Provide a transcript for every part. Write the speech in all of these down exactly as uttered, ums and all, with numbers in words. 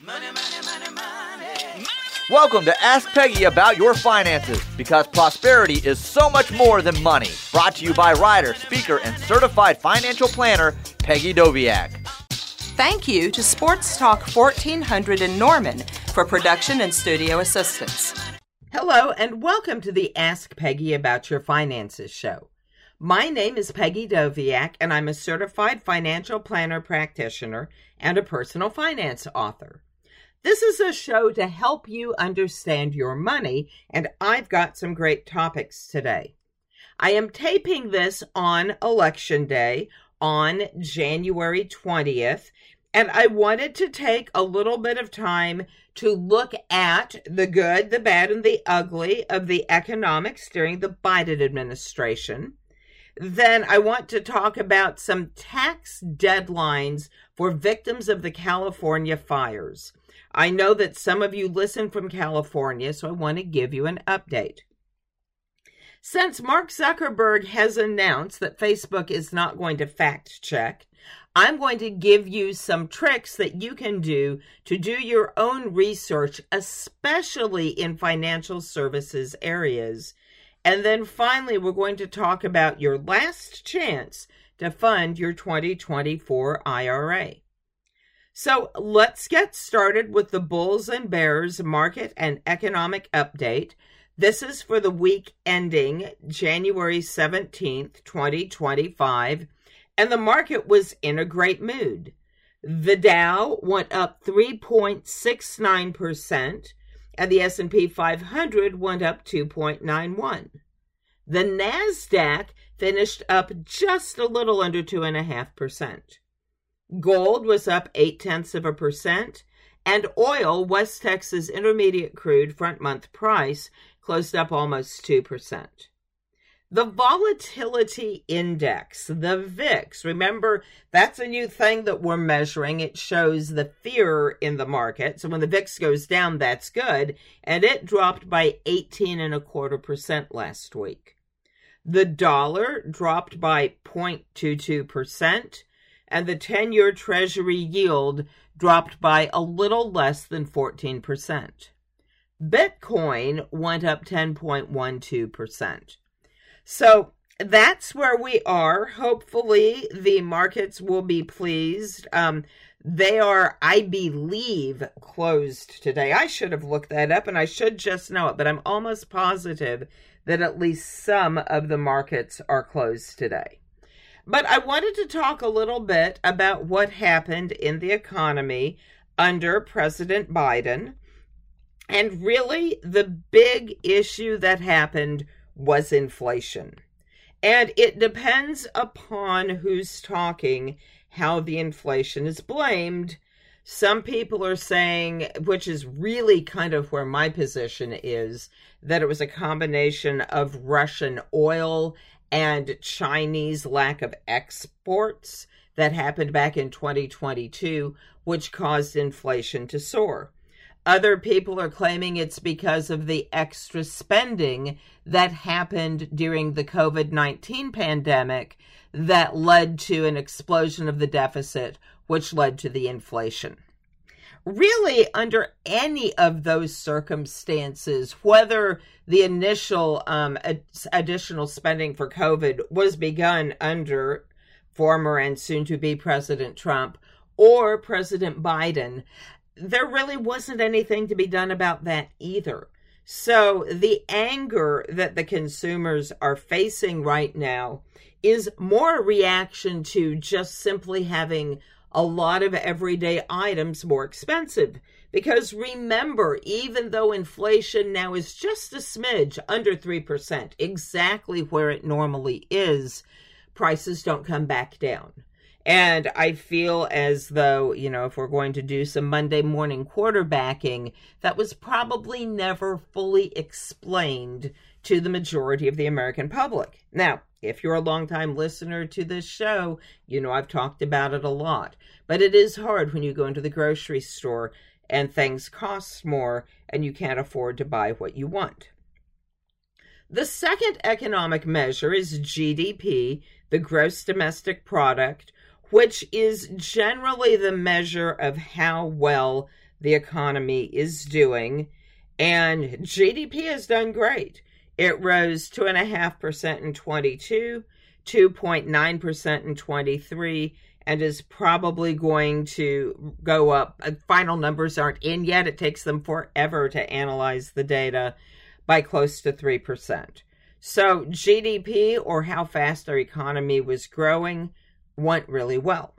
Money, money, money, money. Welcome to Ask Peggy About Your Finances, because prosperity is so much more than money. Brought to you by writer, speaker, and certified financial planner, Peggy Doviak. Thank you to Sports Talk fourteen hundred in Norman for production and studio assistance. Hello, and welcome to the Ask Peggy About Your Finances show. My name is Peggy Doviak, and I'm a certified financial planner practitioner and a personal finance author. This is a show to help you understand your money, and I've got some great topics today. I am taping this on Election Day on January twentieth, and I wanted to take a little bit of time to look at the good, the bad, and the ugly of the economics during the Biden administration. Then I want to talk about some tax deadlines for victims of the California fires. I know that some of you listen from California, so I want to give you an update. Since Mark Zuckerberg has announced that Facebook is not going to fact check, I'm going to give you some tricks that you can do to do your own research, especially in financial services areas. And then finally, we're going to talk about your last chance to fund your twenty twenty-four I R A. So let's get started with the Bulls and Bears market and economic update. This is for the week ending January seventeenth, twenty twenty-five, and the market was in a great mood. The Dow went up three point six nine percent, and the S and P five hundred went up two point nine one. The NASDAQ finished up just a little under two point five percent. Gold was up eight tenths of a percent, and oil, West Texas Intermediate Crude front month price, closed up almost two percent. The Volatility Index, the V I X, remember, that's a new thing that we're measuring. It shows the fear in the market. So when the V I X goes down, that's good. And it dropped by eighteen and a quarter percent last week. The dollar dropped by zero point two two percent, and the ten-year Treasury yield dropped by a little less than fourteen percent. Bitcoin went up ten point one two percent. So that's where we are. Hopefully the markets will be pleased. Um, they are, I believe, closed today. I should have looked that up, and I should just know it, but I'm almost positive that at least some of the markets are closed today. But I wanted to talk a little bit about what happened in the economy under President Biden. And really, the big issue that happened was inflation. And it depends upon who's talking how the inflation is blamed. Some people are saying, which is really kind of where my position is, that it was a combination of Russian oil and Chinese lack of exports that happened back in twenty twenty-two, which caused inflation to soar. Other people are claiming it's because of the extra spending that happened during the COVID nineteen pandemic that led to an explosion of the deficit, which led to the inflation. Really, under any of those circumstances, whether the initial um, ad- additional spending for COVID was begun under former and soon-to-be President Trump or President Biden, there really wasn't anything to be done about that either. So the anger that the consumers are facing right now is more a reaction to just simply having a lot of everyday items more expensive. Because remember, even though inflation now is just a smidge under three percent, exactly where it normally is, prices don't come back down. And I feel as though, you know, if we're going to do some Monday morning quarterbacking, that was probably never fully explained to the majority of the American public. Now, if you're a longtime listener to this show, you know I've talked about it a lot. But it is hard when you go into the grocery store and things cost more and you can't afford to buy what you want. The second economic measure is G D P, the gross domestic product, which is generally the measure of how well the economy is doing. And G D P has done great. It rose two point five percent in twenty-two, two point nine percent in twenty-three, and is probably going to go up. Final numbers aren't in yet. It takes them forever to analyze the data, by close to three percent. So G D P, or how fast our economy was growing, went really well,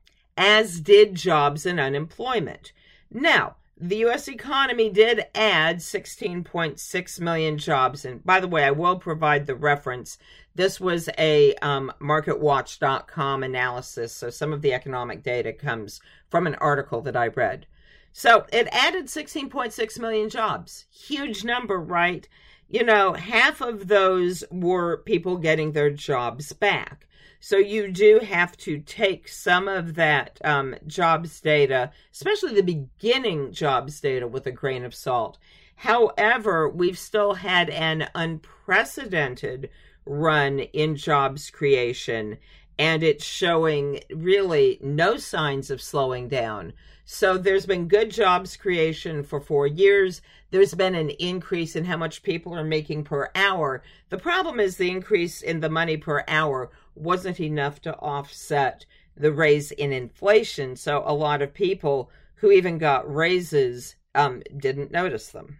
as did jobs and unemployment. Now, the U S economy did add sixteen point six million jobs. And by the way, I will provide the reference. This was a um, market watch dot com analysis, so some of the economic data comes from an article that I read. So it added sixteen point six million jobs. Huge number, right? You know, half of those were people getting their jobs back. So you do have to take some of that um, jobs data, especially the beginning jobs data, with a grain of salt. However, we've still had an unprecedented run in jobs creation, and it's showing really no signs of slowing down. So there's been good jobs creation for four years. There's been an increase in how much people are making per hour. The problem is the increase in the money per hour wasn't enough to offset the raise in inflation. So a lot of people who even got raises um, didn't notice them.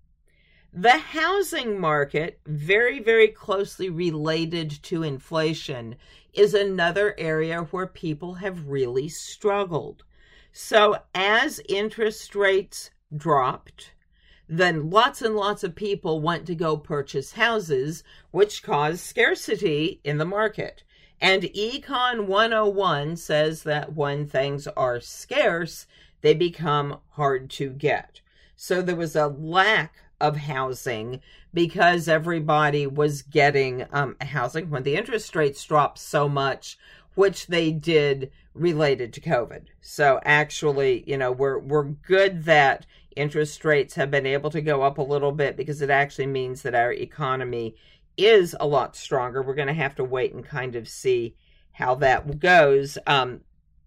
The housing market, very, very closely related to inflation, is another area where people have really struggled. So as interest rates dropped, then lots and lots of people went to go purchase houses, which caused scarcity in the market. And Econ one oh one says that when things are scarce, they become hard to get. So there was a lack of housing because everybody was getting um, housing when the interest rates dropped so much, which they did related to COVID. So actually, you know, we're we're good that interest rates have been able to go up a little bit, because it actually means that our economy is a lot stronger. We're going to have to wait and kind of see how that goes. Um,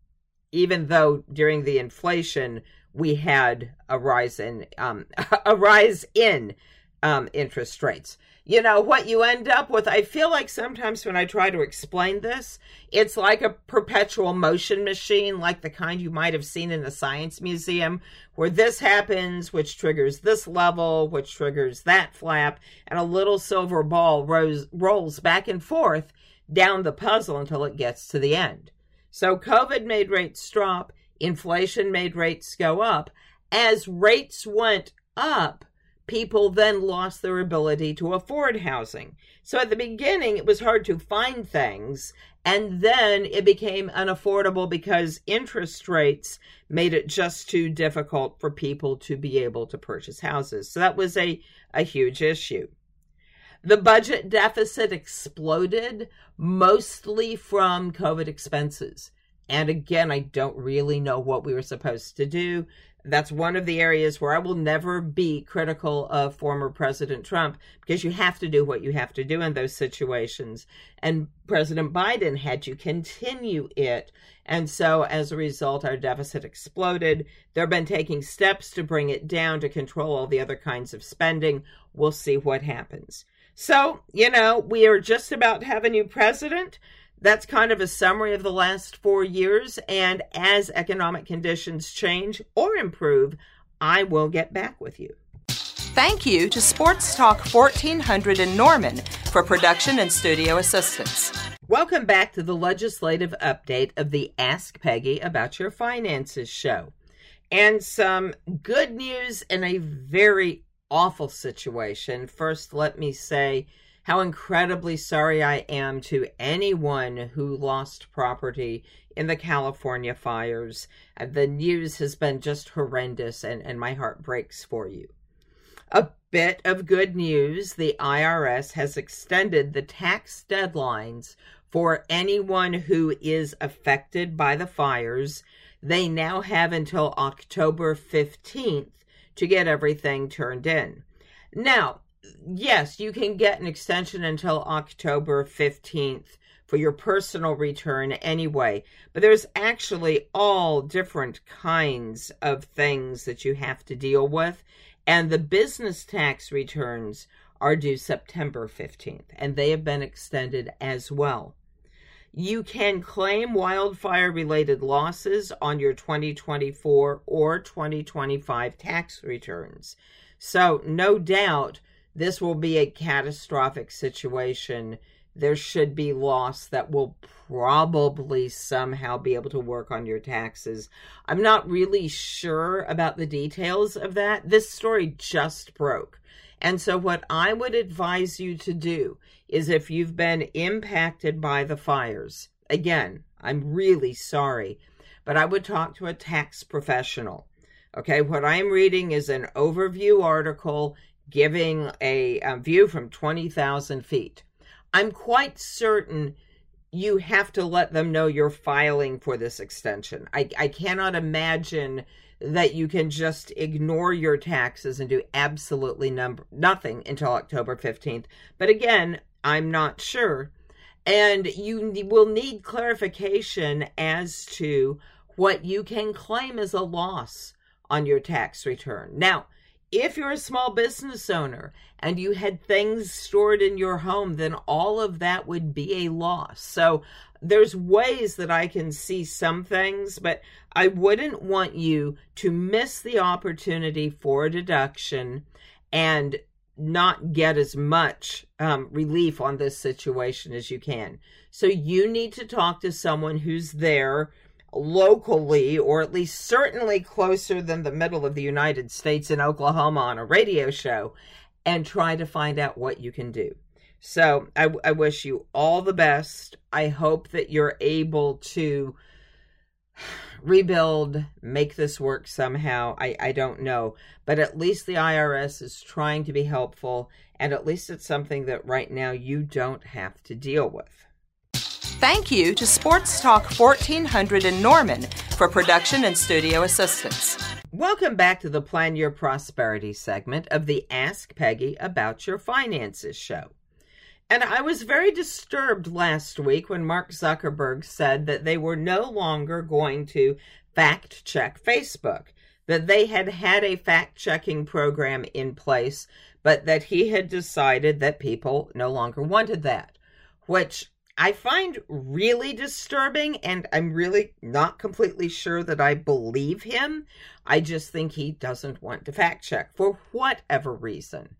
even though during the inflation we had a rise in um, a rise in um, interest rates. You know, what you end up with, I feel like sometimes when I try to explain this, it's like a perpetual motion machine, like the kind you might have seen in a science museum, where this happens, which triggers this level, which triggers that flap, and a little silver ball rolls, rolls back and forth down the puzzle until it gets to the end. So COVID made rates drop, inflation made rates go up. As rates went up, people then lost their ability to afford housing. So at the beginning, it was hard to find things, and then it became unaffordable because interest rates made it just too difficult for people to be able to purchase houses. So that was a, a huge issue. The budget deficit exploded, mostly from COVID expenses. And again, I don't really know what we were supposed to do. That's one of the areas where I will never be critical of former President Trump, because you have to do what you have to do in those situations. And President Biden had to continue it. And so as a result, our deficit exploded. They've been taking steps to bring it down, to control all the other kinds of spending. We'll see what happens. So, you know, we are just about to have a new president. That's kind of a summary of the last four years, and as economic conditions change or improve, I will get back with you. Thank you to Sports Talk fourteen hundred in Norman for production and studio assistance. Welcome back to the legislative update of the Ask Peggy About Your Finances show. And some good news in a very awful situation. First, let me say how incredibly sorry I am to anyone who lost property in the California fires. The news has been just horrendous, and, and my heart breaks for you. A bit of good news: the I R S has extended the tax deadlines for anyone who is affected by the fires. They now have until October fifteenth to get everything turned in. Now, yes, you can get an extension until October fifteenth for your personal return anyway. But there's actually all different kinds of things that you have to deal with. And the business tax returns are due September fifteenth, and they have been extended as well. You can claim wildfire-related losses on your twenty twenty-four or twenty twenty-five tax returns. So, no doubt, this will be a catastrophic situation. There should be loss that will probably somehow be able to work on your taxes. I'm not really sure about the details of that. This story just broke. And so what I would advise you to do is, if you've been impacted by the fires, again, I'm really sorry, but I would talk to a tax professional. Okay, what I'm reading is an overview article giving a, a view from twenty thousand feet. I'm quite certain you have to let them know you're filing for this extension. I, I cannot imagine that you can just ignore your taxes and do absolutely num- nothing until October fifteenth. But again, I'm not sure. And you will need clarification as to what you can claim as a loss on your tax return. Now, if you're a small business owner and you had things stored in your home, then all of that would be a loss. So there's ways that I can see some things, but I wouldn't want you to miss the opportunity for a deduction and not get as much um, relief on this situation as you can. So you need to talk to someone who's there locally, or at least certainly closer than the middle of the United States in Oklahoma on a radio show, and try to find out what you can do. So I, I wish you all the best. I hope that you're able to rebuild, make this work somehow. I, I don't know. But at least the I R S is trying to be helpful, and at least it's something that right now you don't have to deal with. Thank you to Sports Talk fourteen hundred in Norman for production and studio assistance. Welcome back to the Plan Your Prosperity segment of the Ask Peggy About Your Finances show. And I was very disturbed last week when Mark Zuckerberg said that they were no longer going to fact-check Facebook, that they had had a fact-checking program in place, but that he had decided that people no longer wanted that, which I find really disturbing, and I'm really not completely sure that I believe him. I just think he doesn't want to fact check for whatever reason.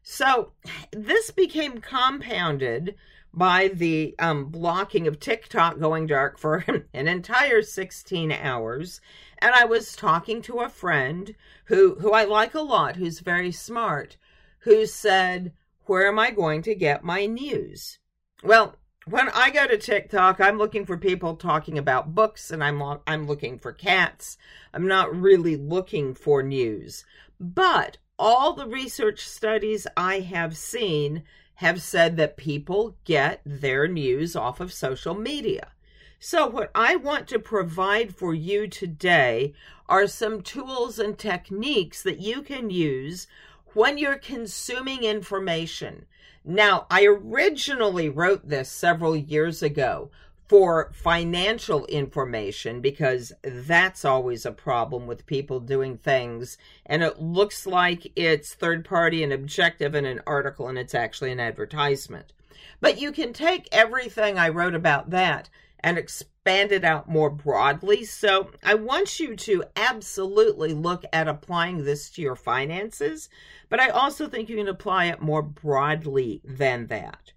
So this became compounded by the um, blocking of TikTok going dark for an entire sixteen hours. And I was talking to a friend who, who I like a lot, who's very smart, who said, "Where am I going to get my news?" Well, when I go to TikTok, I'm looking for people talking about books, and I'm lo- I'm looking for cats. I'm not really looking for news. But all the research studies I have seen have said that people get their news off of social media. So what I want to provide for you today are some tools and techniques that you can use when you're consuming information. Now, I originally wrote this several years ago for financial information, because that's always a problem with people doing things, and it looks like it's third party and objective in an article, and it's actually an advertisement. But you can take everything I wrote about that and expand it out more broadly. So I want you to absolutely look at applying this to your finances, but I also think you can apply it more broadly than that.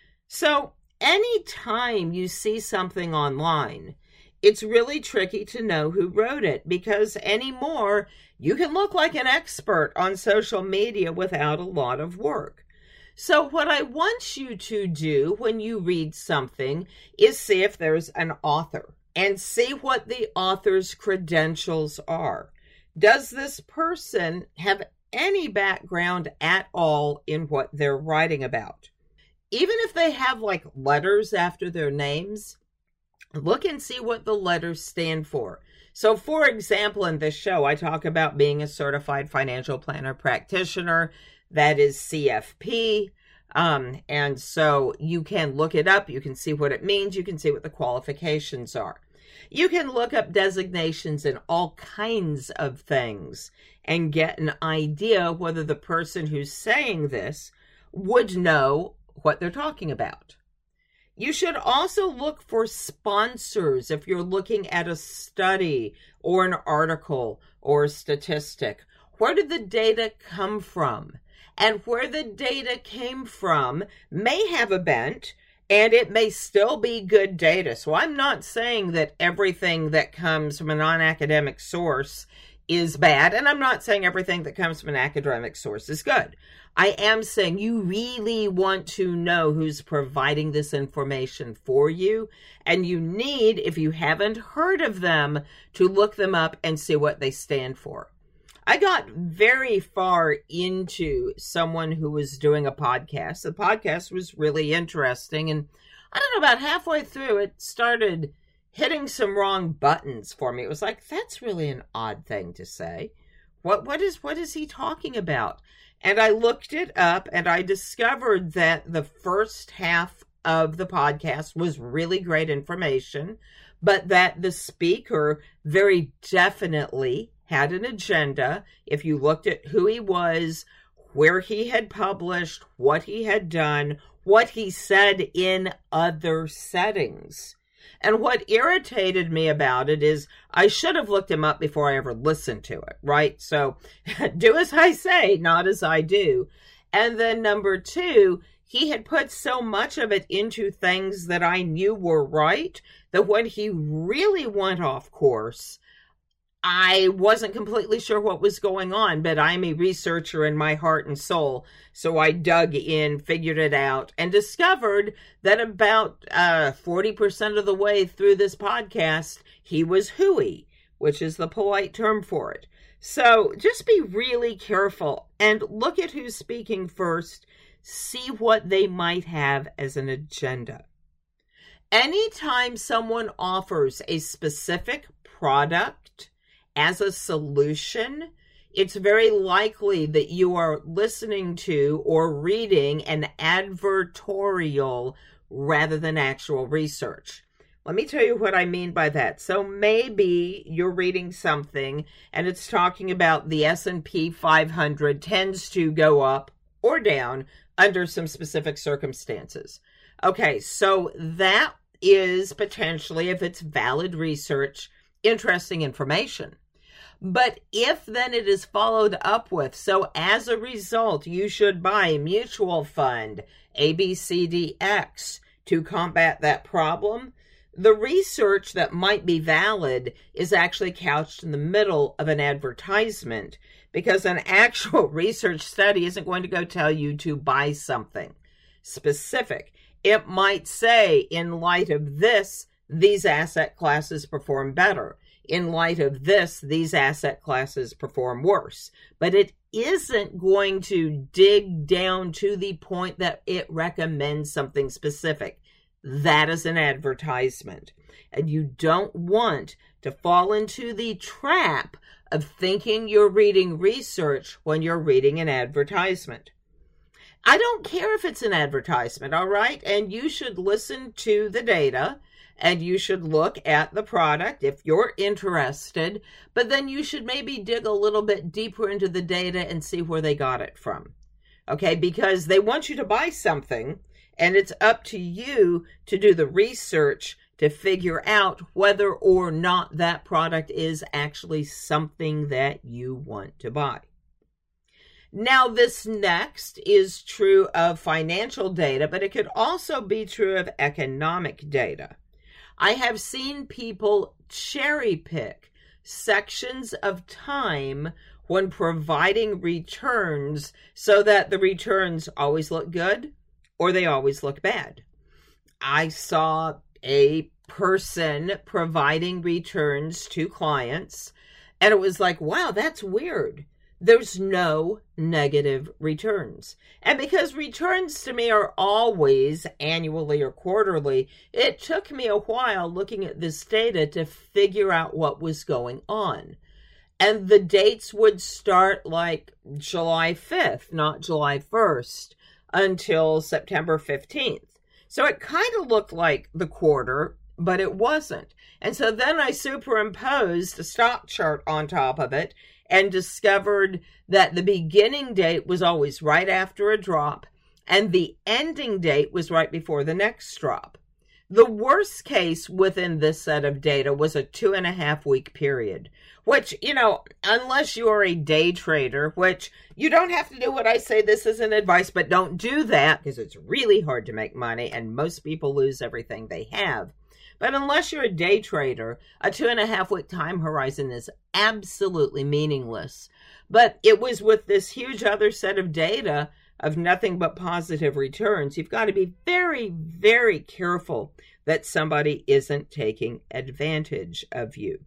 So anytime you see something online, it's really tricky to know who wrote it, because anymore you can look like an expert on social media without a lot of work. So what I want you to do when you read something is see if there's an author and see what the author's credentials are. Does this person have any background at all in what they're writing about? Even if they have like letters after their names, look and see what the letters stand for. So for example, in this show, I talk about being a certified financial planner practitioner. That is C F P. Um, and so you can look it up. You can see what it means. You can see what the qualifications are. You can look up designations in all kinds of things and get an idea whether the person who's saying this would know what they're talking about. You should also look for sponsors if you're looking at a study or an article or a statistic. Where did the data come from? And where the data came from may have a bent, and it may still be good data. So I'm not saying that everything that comes from a non-academic source is bad, and I'm not saying everything that comes from an academic source is good. I am saying you really want to know who's providing this information for you, and you need, if you haven't heard of them, to look them up and see what they stand for. I got very far into someone who was doing a podcast. The podcast was really interesting, and I don't know, about halfway through, it started hitting some wrong buttons for me. It was like, that's really an odd thing to say. What what is what is he talking about? And I looked it up, and I discovered that the first half of the podcast was really great information, but that the speaker very definitely had an agenda. If you looked at who he was, where he had published, what he had done, what he said in other settings. And what irritated me about it is I should have looked him up before I ever listened to it, right? So do as I say, not as I do. And then number two, he had put so much of it into things that I knew were right that when he really went off course, I wasn't completely sure what was going on, but I'm a researcher in my heart and soul. So I dug in, figured it out, and discovered that about uh, forty percent of the way through this podcast, he was hooey, which is the polite term for it. So just be really careful and look at who's speaking first. See what they might have as an agenda. Anytime someone offers a specific product as a solution, it's very likely that you are listening to or reading an advertorial rather than actual research. Let me tell you what I mean by that. So maybe you're reading something and it's talking about the S and P five hundred tends to go up or down under some specific circumstances. Okay, so that is potentially, if it's valid research, interesting information. But if then it is followed up with, so as a result, you should buy mutual fund A B C D X to combat that problem, the research that might be valid is actually couched in the middle of an advertisement, because an actual research study isn't going to go tell you to buy something specific. It might say, in light of this, these asset classes perform better. In light of this, these asset classes perform worse. But it isn't going to dig down to the point that it recommends something specific. That is an advertisement. And you don't want to fall into the trap of thinking you're reading research when you're reading an advertisement. I don't care if it's an advertisement, all right? And you should listen to the data. And you should look at the product if you're interested, but then you should maybe dig a little bit deeper into the data and see where they got it from. Okay, because they want you to buy something, and it's up to you to do the research to figure out whether or not that product is actually something that you want to buy. Now, this next is true of financial data, but it could also be true of economic data. I have seen people cherry pick sections of time when providing returns so that the returns always look good or they always look bad. I saw a person providing returns to clients, and it was like, wow, that's weird. There's no negative returns. And because returns to me are always annually or quarterly, it took me a while looking at this data to figure out what was going on. And the dates would start like July fifth, not July first. until September fifteenth. So it kind of looked like the quarter, but it wasn't. And so then I superimposed a stock chart on top of it and discovered that the beginning date was always right after a drop and the ending date was right before the next drop. The worst case within this set of data was a two and a half week period, which, you know, unless you are a day trader, which you don't have to do what I say, this isn't advice, but don't do that because it's really hard to make money and most people lose everything they have. But unless you're a day trader, a two and a half week time horizon is absolutely meaningless. But it was with this huge other set of data of nothing but positive returns. You've got to be very, very careful that somebody isn't taking advantage of you.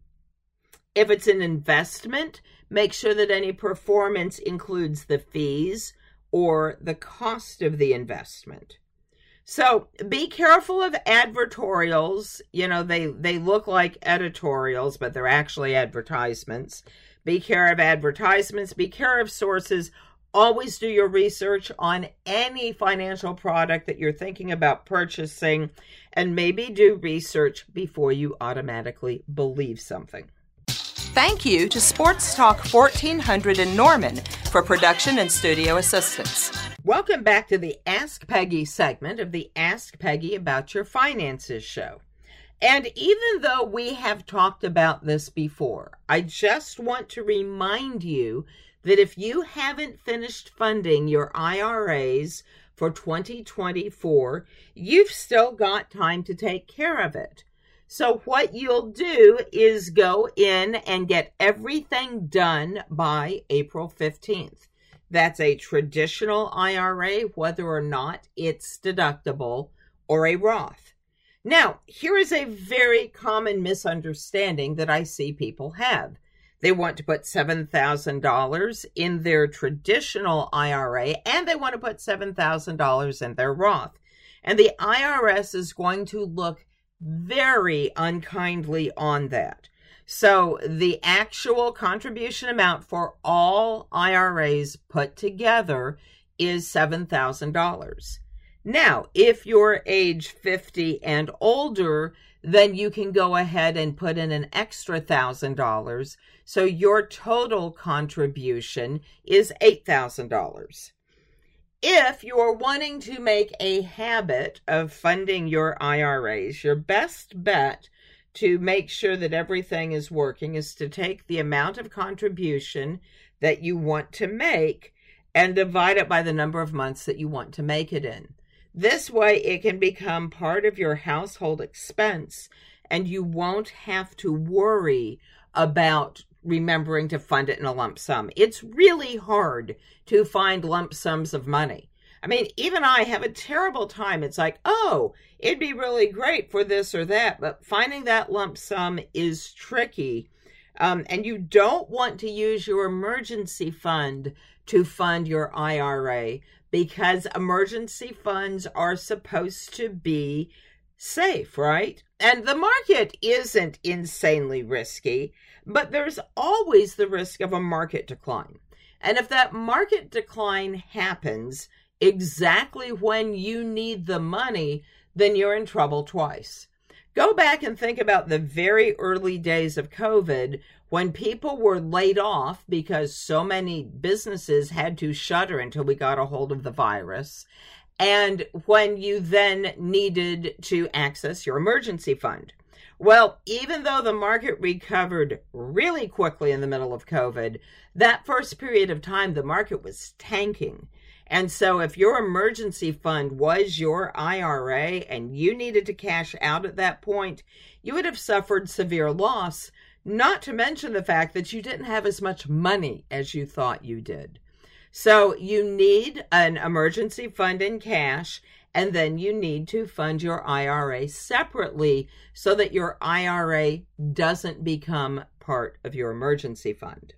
If it's an investment, make sure that any performance includes the fees or the cost of the investment. So be careful of advertorials. You know, they, they look like editorials, but they're actually advertisements. Be care of advertisements. Be care of sources. Always do your research on any financial product that you're thinking about purchasing, and maybe do research before you automatically believe something. Thank you to Sports Talk fourteen hundred in Norman for production and studio assistance. Welcome back to the Ask Peggy segment of the Ask Peggy About Your Finances show. And even though we have talked about this before, I just want to remind you that if you haven't finished funding your I R As for twenty twenty-four, you've still got time to take care of it. So what you'll do is go in and get everything done by April fifteenth. That's a traditional I R A, whether or not it's deductible, or a Roth. Now, here is a very common misunderstanding that I see people have. They want to put seven thousand dollars in their traditional I R A, and they want to put seven thousand dollars in their Roth. And the I R S is going to look very unkindly on that. So the actual contribution amount for all I R As put together is seven thousand dollars. Now, if you're age fifty and older, then you can go ahead and put in an extra one thousand dollars. So your total contribution is eight thousand dollars. If you're wanting to make a habit of funding your I R As, your best bet to make sure that everything is working is to take the amount of contribution that you want to make and divide it by the number of months that you want to make it in. This way, it can become part of your household expense, and you won't have to worry about remembering to fund it in a lump sum. It's really hard to find lump sums of money. I mean, even I have a terrible time. It's like, oh, it'd be really great for this or that, but finding that lump sum is tricky. Um, and you don't want to use your emergency fund to fund your I R A, because emergency funds are supposed to be safe, right? And the market isn't insanely risky, but there's always the risk of a market decline. And if that market decline happens exactly when you need the money, then you're in trouble twice. Go back and think about the very early days of COVID when people were laid off because so many businesses had to shutter until we got a hold of the virus, and when you then needed to access your emergency fund. Well, even though the market recovered really quickly in the middle of COVID, that first period of time, the market was tanking. And so if your emergency fund was your I R A and you needed to cash out at that point, you would have suffered severe loss, not to mention the fact that you didn't have as much money as you thought you did. So you need an emergency fund in cash, and then you need to fund your I R A separately so that your I R A doesn't become part of your emergency fund.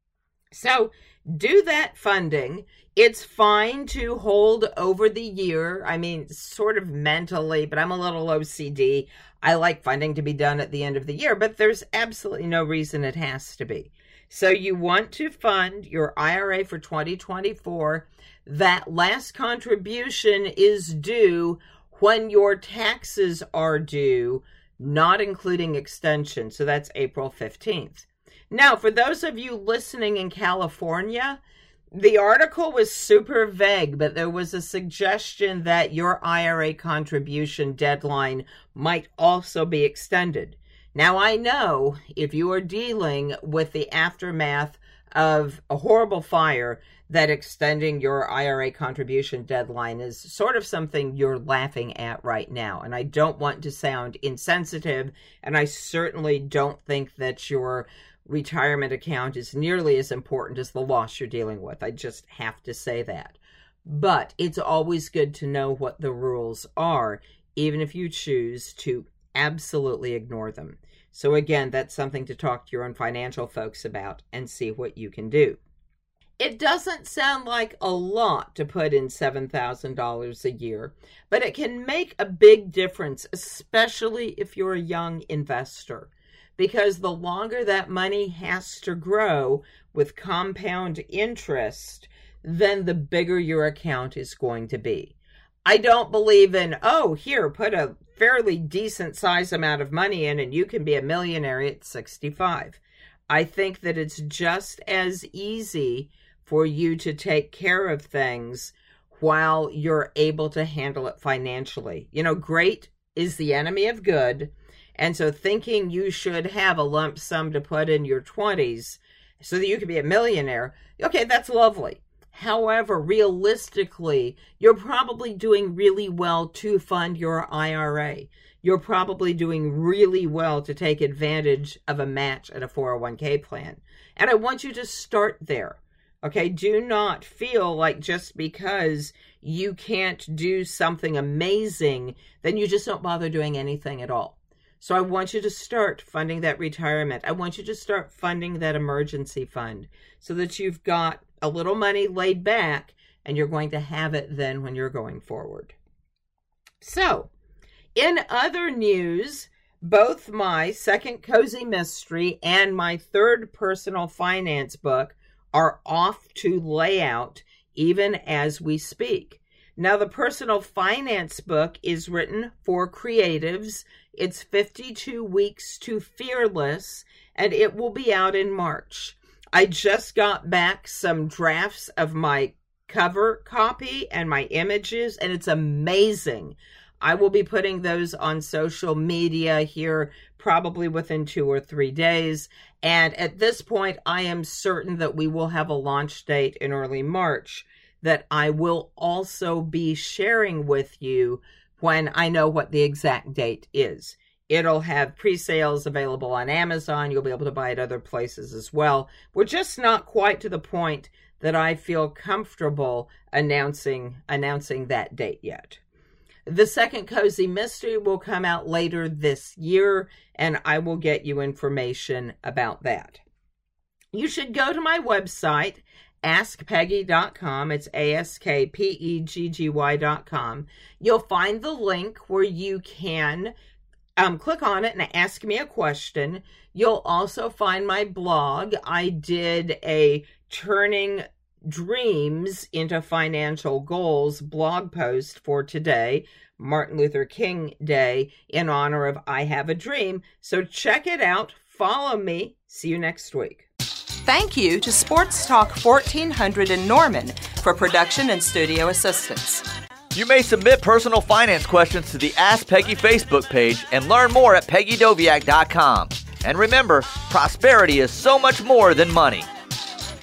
So do that funding. It's fine to hold over the year. I mean, sort of mentally, but I'm a little O C D. I like funding to be done at the end of the year, but there's absolutely no reason it has to be. So you want to fund your I R A for twenty twenty-four. That last contribution is due when your taxes are due, not including extension. So that's April fifteenth. Now, for those of you listening in California, the article was super vague, but there was a suggestion that your I R A contribution deadline might also be extended. Now, I know if you are dealing with the aftermath of a horrible fire, that extending your I R A contribution deadline is sort of something you're laughing at right now. And I don't want to sound insensitive, and I certainly don't think that your retirement account is nearly as important as the loss you're dealing with. I just have to say that. But it's always good to know what the rules are, even if you choose to absolutely ignore them. So again, that's something to talk to your own financial folks about and see what you can do. It doesn't sound like a lot to put in seven thousand dollars a year, but it can make a big difference, especially if you're a young investor, because the longer that money has to grow with compound interest, then the bigger your account is going to be. I don't believe in, oh, here, put a fairly decent size amount of money in and you can be a millionaire at sixty-five. I think that it's just as easy for you to take care of things while you're able to handle it financially. You know, great is the enemy of good. And so thinking you should have a lump sum to put in your twenties so that you can be a millionaire, okay, that's lovely. However, realistically, you're probably doing really well to fund your I R A. You're probably doing really well to take advantage of a match at a four oh one k plan. And I want you to start there. Okay, do not feel like just because you can't do something amazing, then you just don't bother doing anything at all. So I want you to start funding that retirement. I want you to start funding that emergency fund so that you've got a little money laid back and you're going to have it then when you're going forward. So, in other news, both my second Cozy Mystery and my third personal finance book are off to layout even as we speak. Now, the personal finance book is written for creatives. It's fifty-two weeks to Fearless, and it will be out in March. I just got back some drafts of my cover copy and my images, and it's amazing. I will be putting those on social media here probably within two or three days. And at this point, I am certain that we will have a launch date in early March that I will also be sharing with you when I know what the exact date is. It'll have pre-sales available on Amazon. You'll be able to buy it other places as well. We're just not quite to the point that I feel comfortable announcing announcing that date yet. The second Cozy Mystery will come out later this year, and I will get you information about that. You should go to my website, ask peggy dot com. It's A S K P E G G Y dot com. You'll find the link where you can um, click on it and ask me a question. You'll also find my blog. I did a Turning Dreams into Financial Goals blog post for today, Martin Luther King Day, in honor of I Have a Dream. So check it out. Follow me. See you next week. Thank you to Sports Talk fourteen hundred in Norman for production and studio assistance. You may submit personal finance questions to the Ask Peggy Facebook page and learn more at peggy doviak dot com. And remember, prosperity is so much more than money.